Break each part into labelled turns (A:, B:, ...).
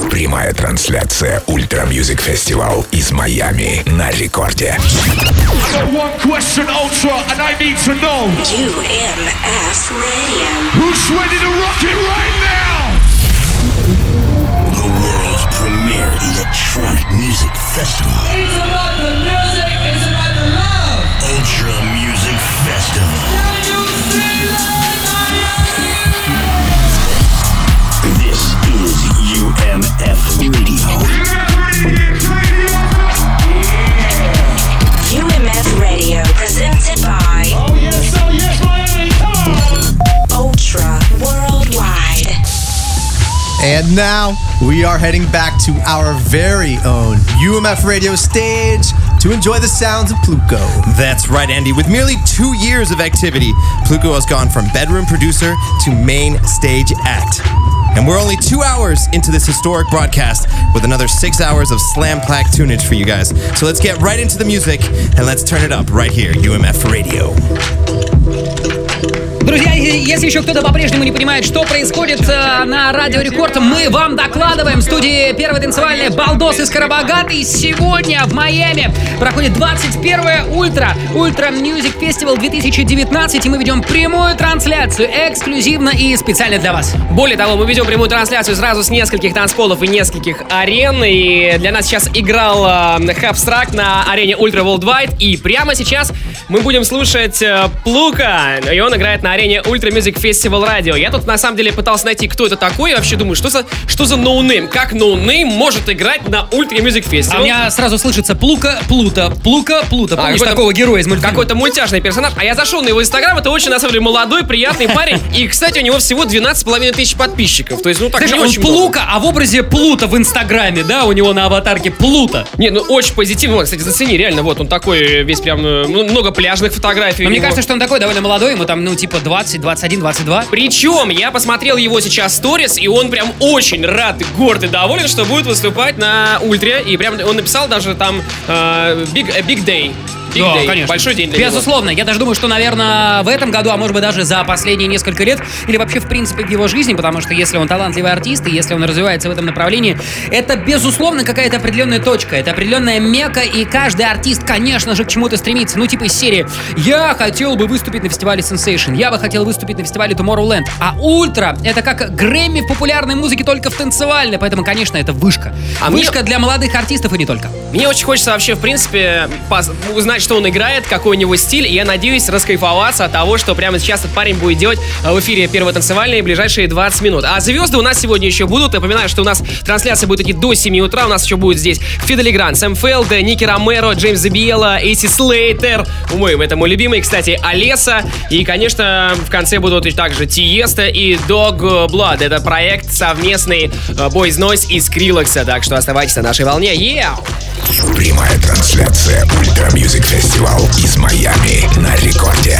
A: Прямая трансляция Ультра Music Festival из Майами на рекорде.
B: One question, Ultra, and I need to know.
C: UMF Radio.
B: Who's ready to rock it right now?
D: The world's premier electronic music festival.
E: It's about the music, it's about the love.
D: Ultra Music Festival.
E: Can you feel it?
D: This is UMF Radio.
C: UMF Radio presented by
B: Miami, come on!
C: Ultra Worldwide.
F: And now we are heading back to our very own UMF Radio stage to enjoy the sounds of Pluko.
G: That's right, Andy. With merely 2 years of activity, Pluko has gone from bedroom producer to main stage act. And we're only 2 hours into this historic broadcast with another 6 hours of slam plaque tunage for you guys. So let's get right into the music and let's turn it up right here, UMF Radio.
H: Друзья, если еще кто-то по-прежнему не понимает, что происходит на Радио Рекорд, мы вам докладываем. В студии первой танцевальной «Балдос» из Карабагаты. Сегодня в Майами проходит 21-я Ультра Music Festival 2019, и мы ведем прямую трансляцию эксклюзивно и специально для вас.
I: Более того, мы ведем прямую трансляцию сразу с нескольких танцполов и нескольких арен. И для нас сейчас играл Хабстракт на арене Ультра Worldwide. И прямо сейчас мы будем слушать Плука. И он играет на арене Ультра Music Festival Radio. Я тут на самом деле пытался найти, кто это такой. Я вообще думаю, что за ноунейм? Как ноунейм может играть на Ультра Music Festival?
H: А у меня сразу слышится Плука Плута. Помнишь такого героя из мультфильма?
I: Какой-то мультяшный персонаж. А я зашел на его инстаграм. Это очень, на самом деле, молодой, приятный парень. И, кстати, у него всего 12,5 тысяч подписчиков. То есть, ну так
H: Слушай,
I: не
H: он
I: очень
H: Плука, а в образе Плута в инстаграме, да? У него на аватарке Плута.
I: Не, ну очень позитивно. Вот, кстати, зацени, реально, вот он такой весь прям, много пляжных фотографий.
H: Но мне кажется, что он такой довольно молодой, ему там, 20, 21, 22.
I: Причем я посмотрел его сейчас сторис, и он прям очень рад, горд и доволен, что будет выступать на Ультре. И прям он написал даже там Big Day.
H: Да, конечно.
I: Большой день для него.
H: Безусловно. Я даже думаю, что, наверное, в этом году, а может быть даже за последние несколько лет, или вообще, в принципе, в его жизни, потому что если он талантливый артист, и если он развивается в этом направлении, это, безусловно, какая-то определенная точка, это определенная мека, и каждый артист, конечно же, к чему-то стремится. Ну, типа из серии «Я хотел бы выступить на фестивале Sensation», «Я бы хотел выступить на фестивале Tomorrowland». А Ультра — это как Грэмми в популярной музыке, только в танцевальной, поэтому, конечно, это вышка. Вышка для молодых артистов и не только.
I: Мне очень хочется вообще, в принципе, узнать, что он играет, какой у него стиль, и я надеюсь раскайфоваться от того, что прямо сейчас этот парень будет делать в эфире первой танцевальной ближайшие 20 минут. А звезды у нас сегодня еще будут. Напоминаю, что у нас трансляция будет идти до 7 утра. У нас еще будет здесь Фидели Грант, Сэм Фелд, Ники Ромеро, Джеймс Забиелла, Эйси Слейтер. Это мой любимый, кстати, Алеса. И, конечно, в конце будут и также Тиеста и Dog Blood. Это проект совместный Boys Noise и Скриллекса. Так что оставайтесь на нашей волне.
A: Прямая трансляция Ультра Music Festival из Майами на рекорде.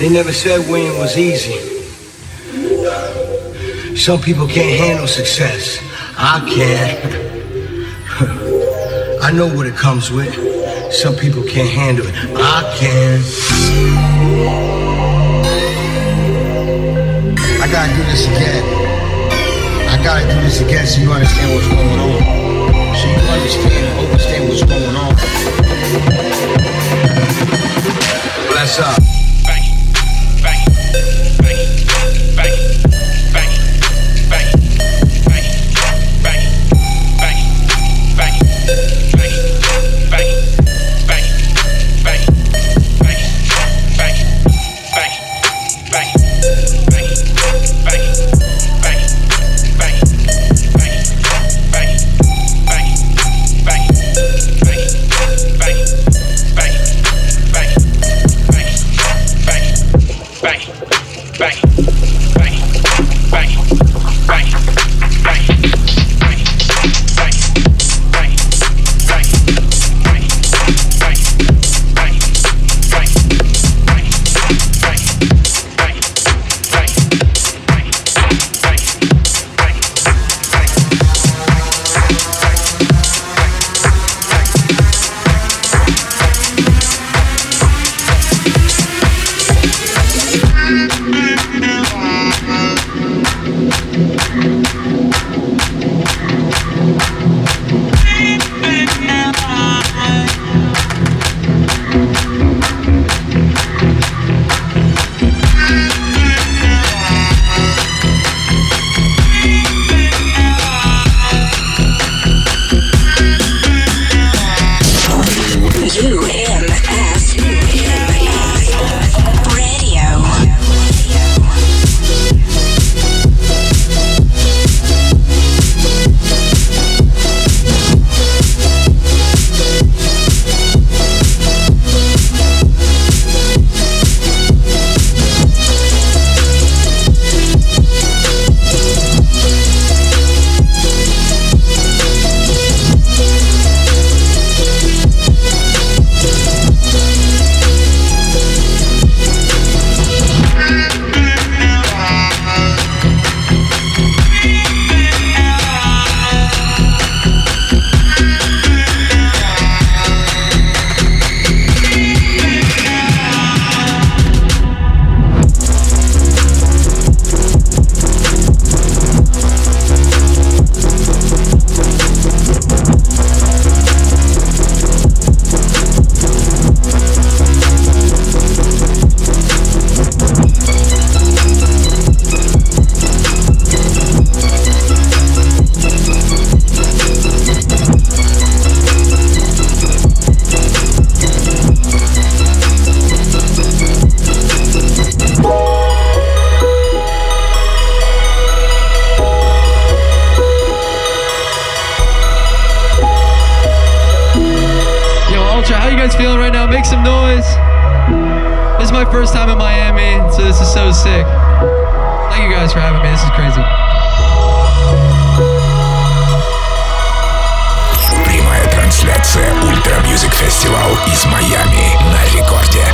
J: They never said winning was easy. Some people can't handle success. I can. I know what it comes with. Some people can't handle it. I can. I gotta do this again. I gotta do this again so you understand what's going on. So you understand what's going on. Bless up.
K: First time in Miami, so this is so sick. Thank you guys for having me. This is crazy.
A: Прямая трансляция Ультра Мьюзик Фестивал из Майами на рекорде.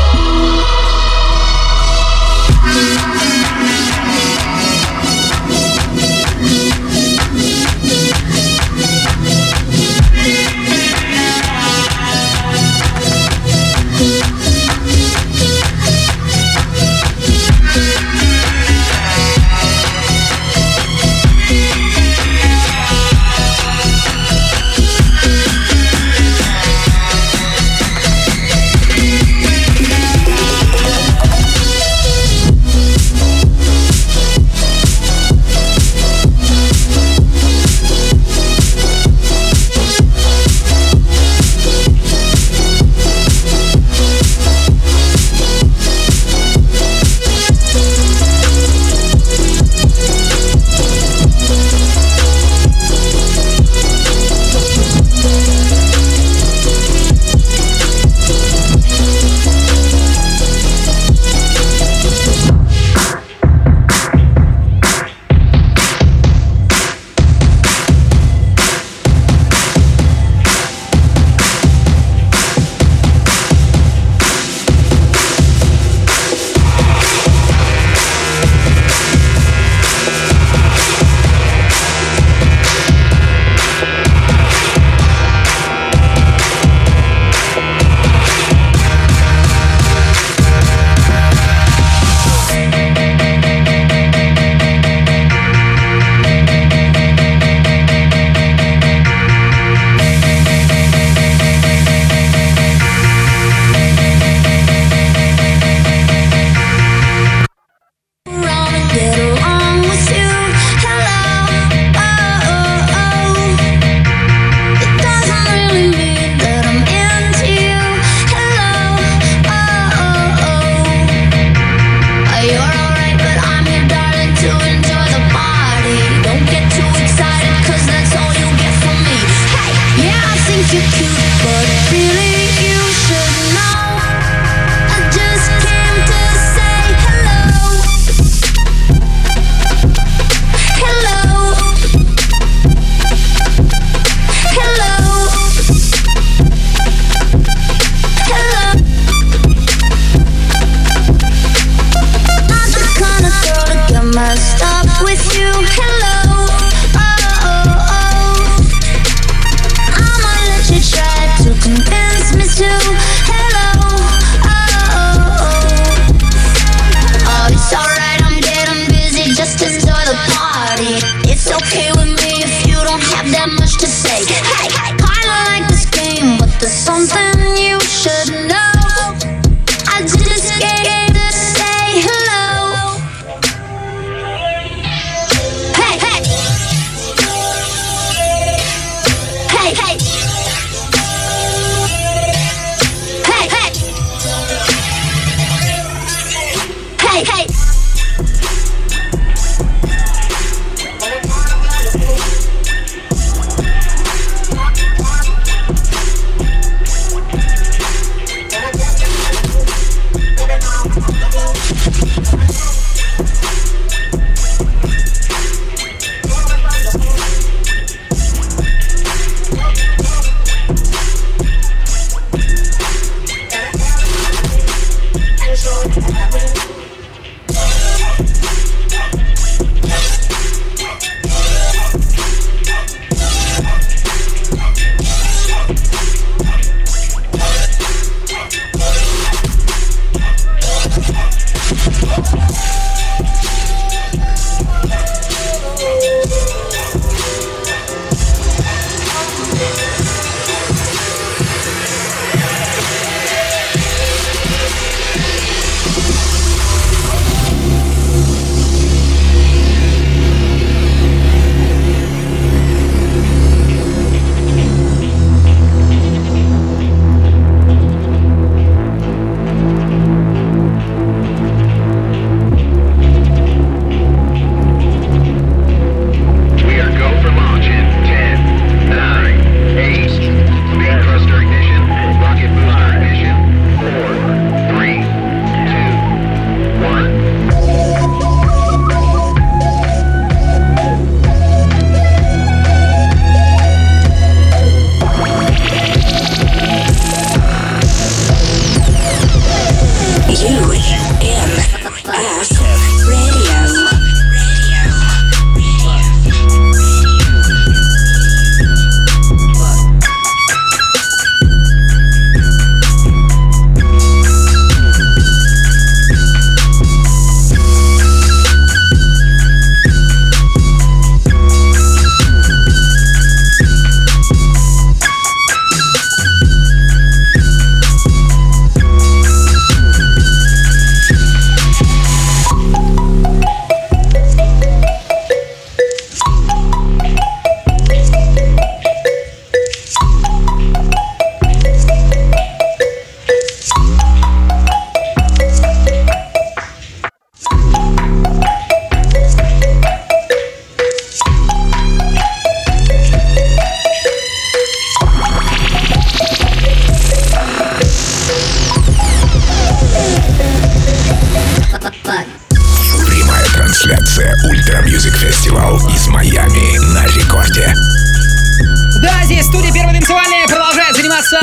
A: Ультра Music Festival из Майами на рекорде.
H: Да, здесь студия «Первая танцевальная» продолжает заниматься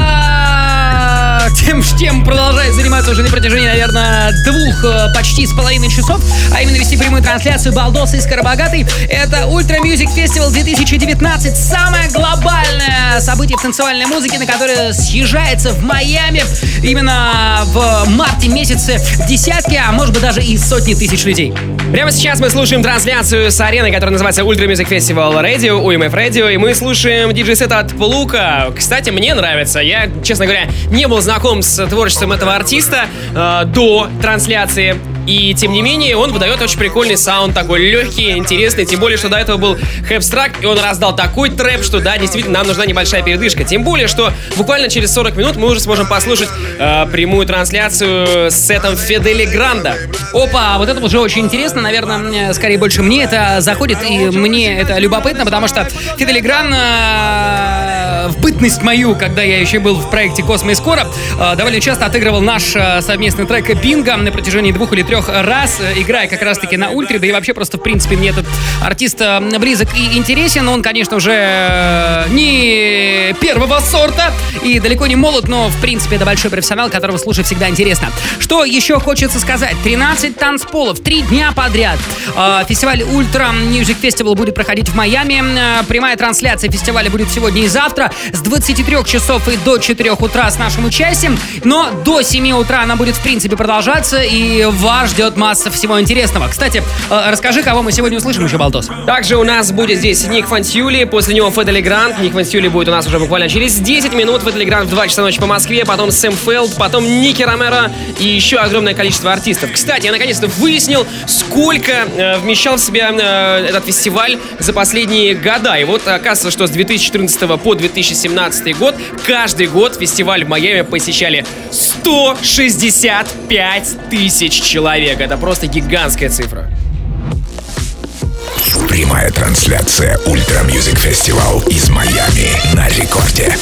H: чем продолжает заниматься уже на протяжении, наверное, 2 почти с половиной часов, а именно вести прямую трансляцию балдоса и скоробогатый. Это Ультра Music Festival 2019, самое глобальное событие в танцевальной музыке, на которое съезжается в Майами именно в марте месяце десятки, а может быть даже и сотни тысяч людей.
I: Прямо сейчас мы слушаем трансляцию с арены, которая называется Ультра Music Festival Radio, UMF Radio, и мы слушаем диджей-сет от Плука. Кстати, мне нравится. Я, честно говоря, не был знаком с творчеством этого артиста до трансляции. И, тем не менее, он выдает очень прикольный саунд, такой легкий, интересный. Тем более, что до этого был Хэпстрак, и он раздал такой трэп, что, да, действительно, нам нужна небольшая передышка. Тем более, что буквально через 40 минут мы уже сможем послушать прямую трансляцию с сетом Фидели Гранда.
H: Опа, вот это уже очень интересно. Наверное, скорее больше мне это заходит, и мне это любопытно, потому что Фидели Гранд в бытность мою, когда я еще был в проекте «Космо и скоро», довольно часто отыгрывал наш совместный трек «Бинго» на протяжении 2 или 3 раз, играя как раз-таки на ультре, да и вообще просто, в принципе, мне этот артист близок и интересен. Он, конечно, уже не первого сорта и далеко не молод, но, в принципе, это большой профессионал, которого слушать всегда интересно. Что еще хочется сказать? 13 танцполов, 3 дня подряд. Фестиваль Ультра Music Festival будет проходить в Майами. Прямая трансляция фестиваля будет сегодня и завтра с 23 часов и до 4 утра с нашим участием, но до 7 утра она будет, в принципе, продолжаться, и вас ждет масса всего интересного. Кстати, расскажи, кого мы сегодня услышим еще, Балдос.
I: Также у нас будет здесь Ник Фантьюли, после него Фидели Гранд. Ник Фантьюли будет у нас уже буквально через 10 минут. Фидели Гранд в 2 часа ночи по Москве, потом Сэм Фелд, потом Ники Ромеро и еще огромное количество артистов. Кстати, я наконец-то выяснил, сколько вмещал в себя этот фестиваль за последние года. И вот оказывается, что с 2014 по 2017 год каждый год фестиваль в Майами посещали 165 тысяч человек. Это просто гигантская цифра.
A: Прямая трансляция Ультра Music Festival из Майами на рекорде.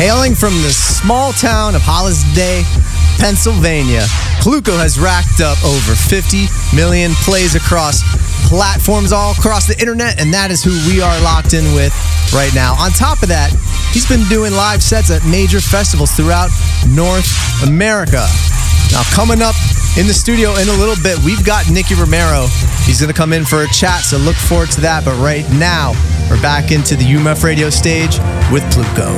F: Hailing from the small town of Holliday, Pennsylvania, Pluko has racked up over 50 million plays across platforms all across the internet, and that is who we are locked in with right now. On top of that, he's been doing live sets at major festivals throughout North America. Now, coming up in the studio in a little bit, we've got Nicky Romero. He's going to come in for a chat, so look forward to that. But right now, we're back into the UMF radio stage with Pluko.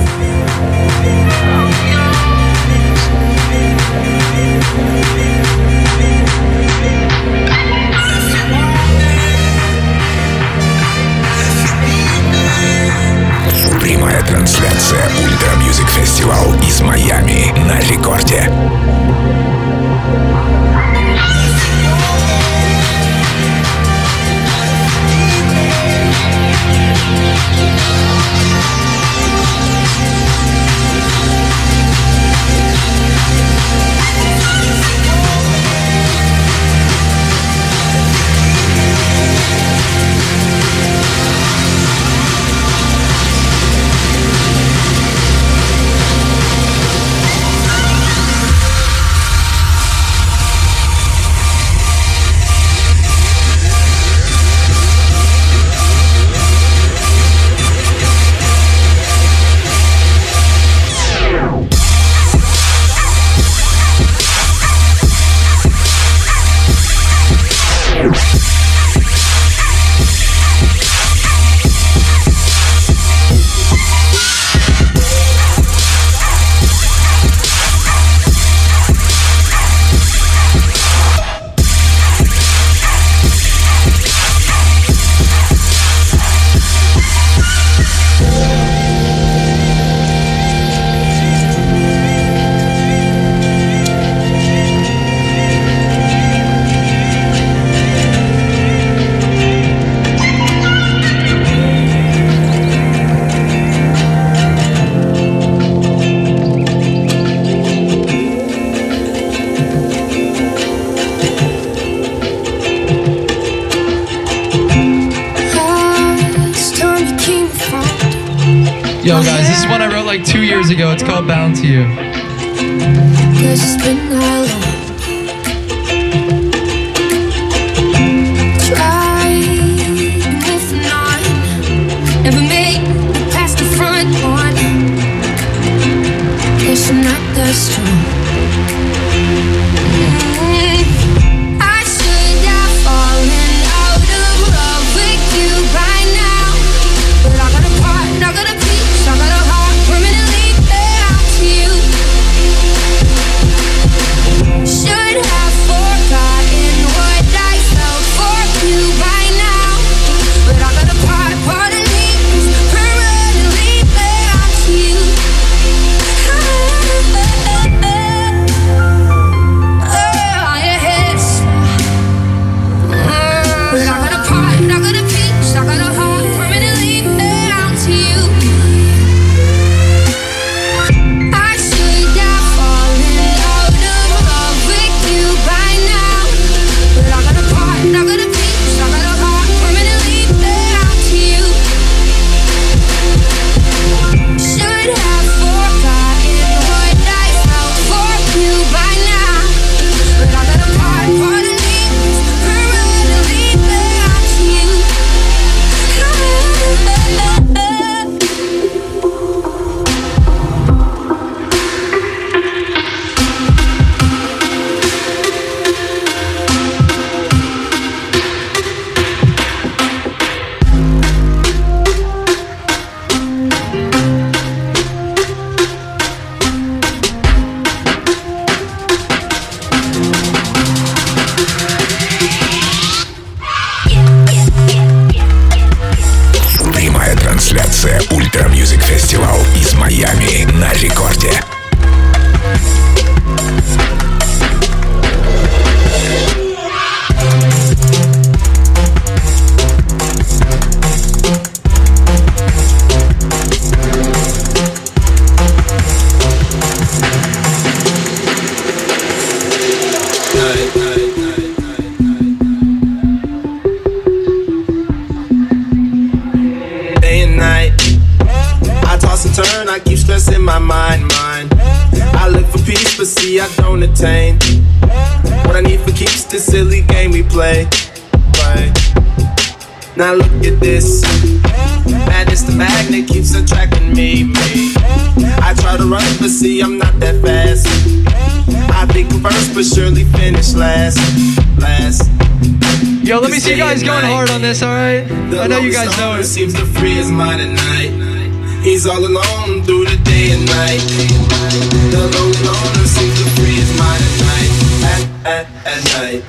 A: Прямая трансляция Ультра Мьюзик Фестивал из Майами на рекорде.
K: Yo, guys, this is one I wrote like 2 years ago. It's called Bound to You.
L: Cause it's been that long. Tried moving on. Never made it past the front one. Guess I'm not that strong. I should have fallen out of love with you by now. But I got a part, I got a piece, I got a heart permanently bound to you. Should have forgotten what I felt for you by now. But I got a part of me is permanently bound to you. Your head's but I got a part, I got a piece, I got a heart permanently bound to you. I should have fallen out of love with you by now. But I got a part, I got a piece, I got a heart permanently bound to you. Should have forgotten what I felt for you by now. But I got a part of me is permanently bound to you.
A: Прямая трансляция Ультра Мьюзик Фестивал из Майами на рекорде.
M: Day and night, I toss and turn, I keep stressing my mind. peace, but see I don't attain what I need for keeps this silly game we play. Now look at this. Madness the magnet keeps attracting me. I try to run, but see I'm not that fast. I think I'm first, but surely finish last.
K: Yo, let me see you guys going hard on this, alright? I know you guys know it.
M: Seems to free his mind at night. He's all alone through the day and night. The lonely loner seems to free his mind at night.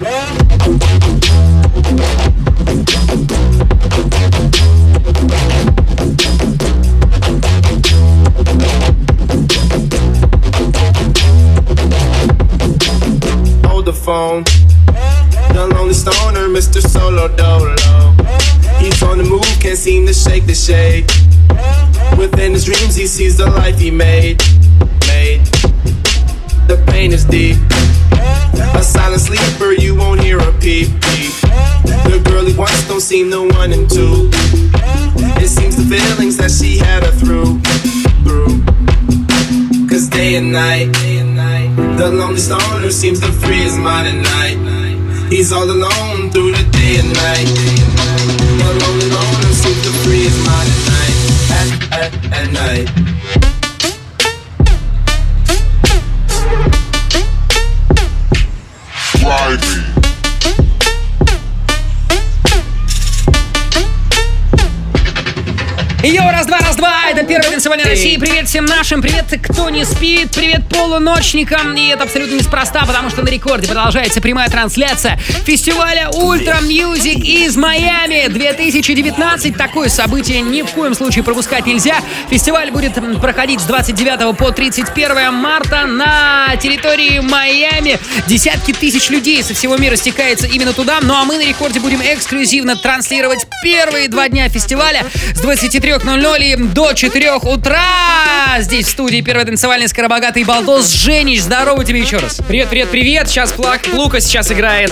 M: Hold the phone. The lonely stoner, Mr. Solo Dolo. He's on the move, can't seem to shake the shade. Within his dreams, he sees the life he made. The pain is deep. A silent sleeper, you won't hear a peep. The girl he wants don't seem the one and two. It seems the feelings that she had her through. Cause day and night, the lonely stoner seems to free his mind at night. He's all alone through the day and night. The lonely loner seems to free his mind at night.
H: Йоу, раз-два, это первый танцевальный России. Привет всем нашим, привет, кто не спит, привет полуночникам. И это абсолютно неспроста, потому что на рекорде продолжается прямая трансляция фестиваля Ultra Music из Майами 2019. Такое событие ни в коем случае пропускать нельзя. Фестиваль будет проходить с 29 по 31 марта на территории Майами. Десятки тысяч людей со всего мира стекается именно туда. Ну а мы на рекорде будем эксклюзивно транслировать первые 2 дня фестиваля с 23:00 до 4 утра. Здесь в студии первый танцевальный скоробогатый Балдос. Женич, здорово тебе еще раз.
I: Привет. Сейчас Плука сейчас играет.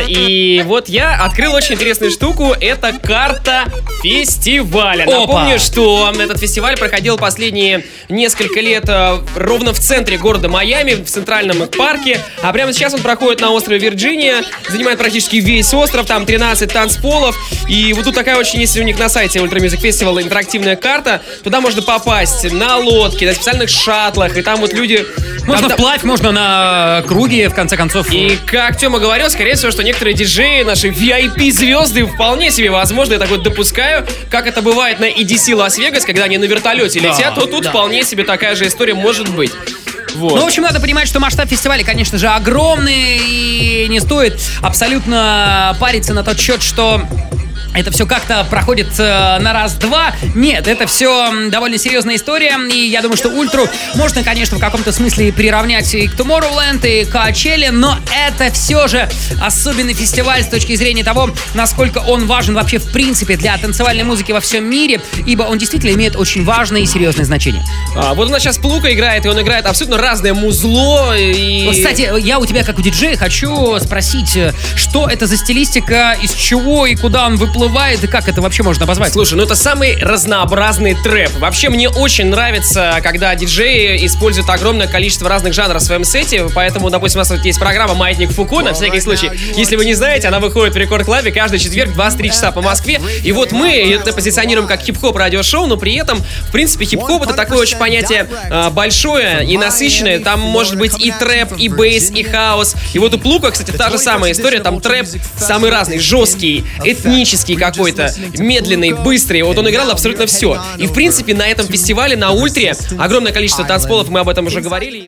I: И вот я открыл очень интересную штуку. Это карта фестиваля.
H: Опа.
I: Напомню, что этот фестиваль проходил последние несколько лет ровно в центре города Майами, в центральном парке. А прямо сейчас он проходит на острове Вирджиния. Занимает практически весь остров. Там 13 танцполов. И вот тут такая очень есть у них на сайте Ultra Music Festival интерактивная карта. Туда можно попасть на лодке, на специальных шаттлах. И там вот люди...
H: Можно вплавь, можно на круге, в конце концов.
I: И как Тёма говорил, скорее всего, что некоторые диджеи, наши VIP-звезды, вполне себе возможно, я так вот допускаю, как это бывает на EDC Лас-Вегас, когда они на вертолете летят, то тут вполне себе такая же история может быть. Вот.
H: Ну, в общем, надо понимать, что масштаб фестиваля, конечно же, огромный, и не стоит абсолютно париться на тот счет, что это все как-то проходит на раз-два. Нет, это все довольно серьезная история. И я думаю, что Ультру можно, конечно, в каком-то смысле приравнять и к Tomorrowland, и к Coachella, но это все же особенный фестиваль с точки зрения того, насколько он важен вообще в принципе для танцевальной музыки во всем мире, ибо он действительно имеет очень важное и серьезное значение.
I: Вот у нас сейчас Плука играет, и он играет абсолютно разное музло. И...
H: Кстати, я у тебя, как у диджея, хочу спросить, что это за стилистика, из чего и куда он выплывает, и как это вообще можно обозвать?
I: Слушай, ну это самый разнообразный трэп. Вообще мне очень нравится, когда диджеи используют огромное количество разных жанров в своем сете. Поэтому, допустим, у нас вот есть программа «Маятник Фуко», на всякий случай. Если вы не знаете, она выходит в Рекорд Клабе каждый четверг в 23 часа по Москве. И вот мы это позиционируем как хип-хоп радиошоу, но при этом, в принципе, хип-хоп — это такое очень понятие большое и насыщенное. Там может быть и трэп, и бейс, и хаос. И вот у Плука, кстати, та же самая история. Там трэп самый разный, жесткий, этнический какой-то, медленный, быстрый. Вот он играл абсолютно все. И, в принципе, на этом фестивале, на Ультре, огромное количество танцполов, мы об этом уже говорили.